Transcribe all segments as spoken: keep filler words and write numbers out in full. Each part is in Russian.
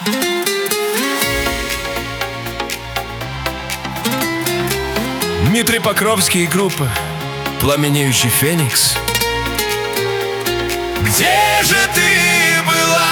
Дмитрий Покровский и группа «Пламенеющий Феникс». Где же ты была?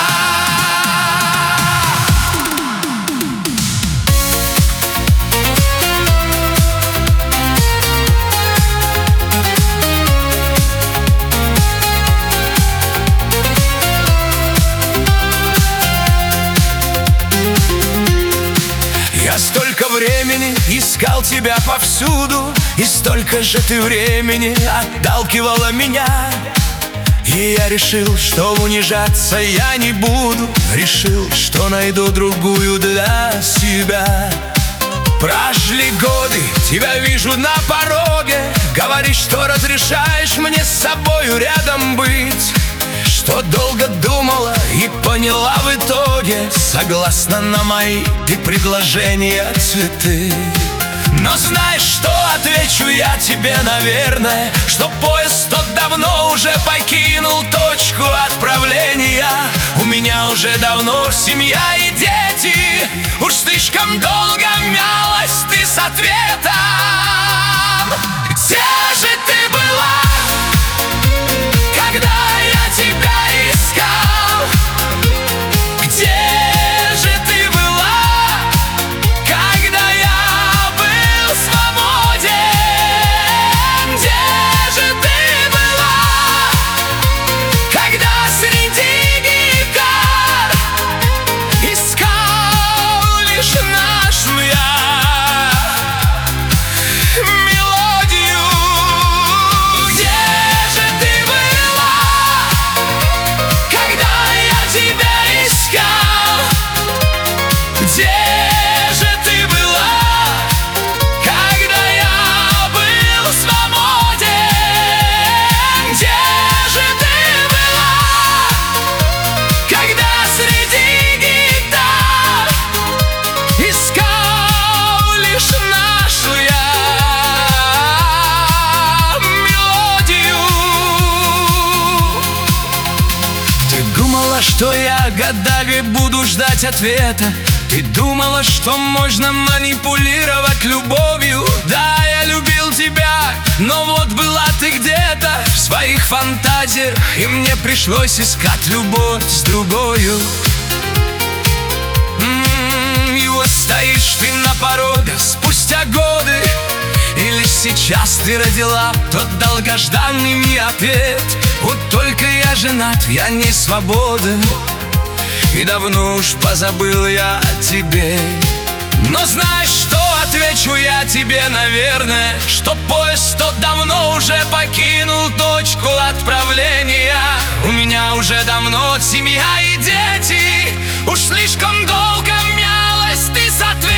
Я столько времени искал тебя повсюду, и столько же ты времени отталкивала меня. И я решил, что унижаться я не буду. Решил, что найду другую для себя. Прошли годы, тебя вижу на пороге. Говоришь, что разрешаешь мне с собою рядом быть. Что долго думала и поняла в итоге. Согласна на мои и предложения цветы. Но знаешь, что отвечу я тебе, наверное? Что поезд тот давно уже покинул точку отправления. У меня уже давно семья и дети. Уж слишком долго мялась ты с ответом. Где же ты была, когда я тебя искал? Где же ты была, когда я был свободен? Где же ты была, когда среди гитар искал лишь нашу я мелодию? Где же ты была, когда я тебя искал? Где же ты была, когда я был свободен? Где же ты была, когда среди гитар искал лишь нашу я мелодию? Ты думала, что я годами буду ждать ответа. Ты думала, что можно манипулировать любовью. Да, я любил тебя, но вот была ты где-то в своих фантазиях, и мне пришлось искать любовь с другою. М-м, И вот стоишь ты на пороге спустя годы, и лишь сейчас ты родила тот долгожданный мне ответ. Вот только я женат, я не свободен, и давно уж позабыл я о тебе. Но знаешь, что отвечу я тебе, наверное? Что поезд тот давно уже покинул точку отправления. У меня уже давно семья и дети. Уж слишком долго мялась ты с ответом.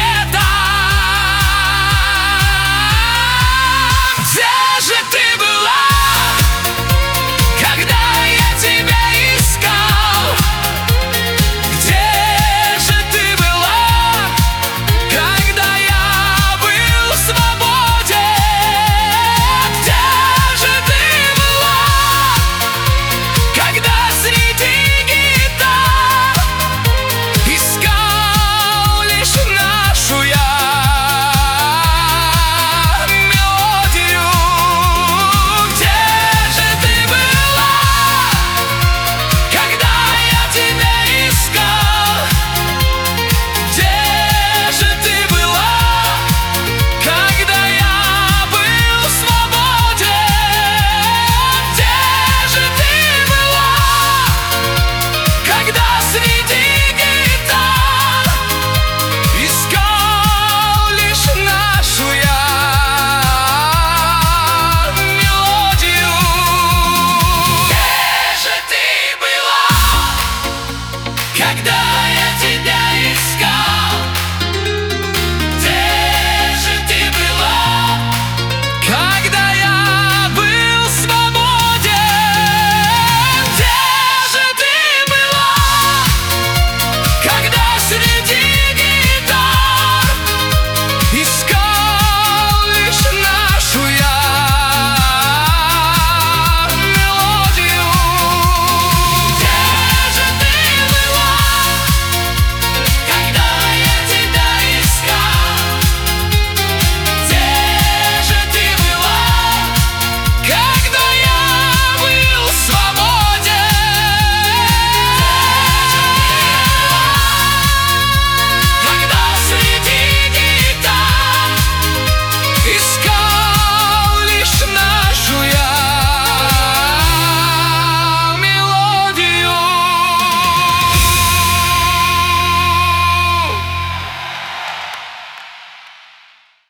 Где же ты была, когда я тебя искал? Где же ты была, когда я был свободен? Где же ты была, когда среди гитар искал лишь нашу я мелодию? Где же ты была, когда я тебя искал? Где же ты была, когда я был свободен? Где же ты была, когда среди гитар искал лишь нашу я мелодию? Где же ты была, когда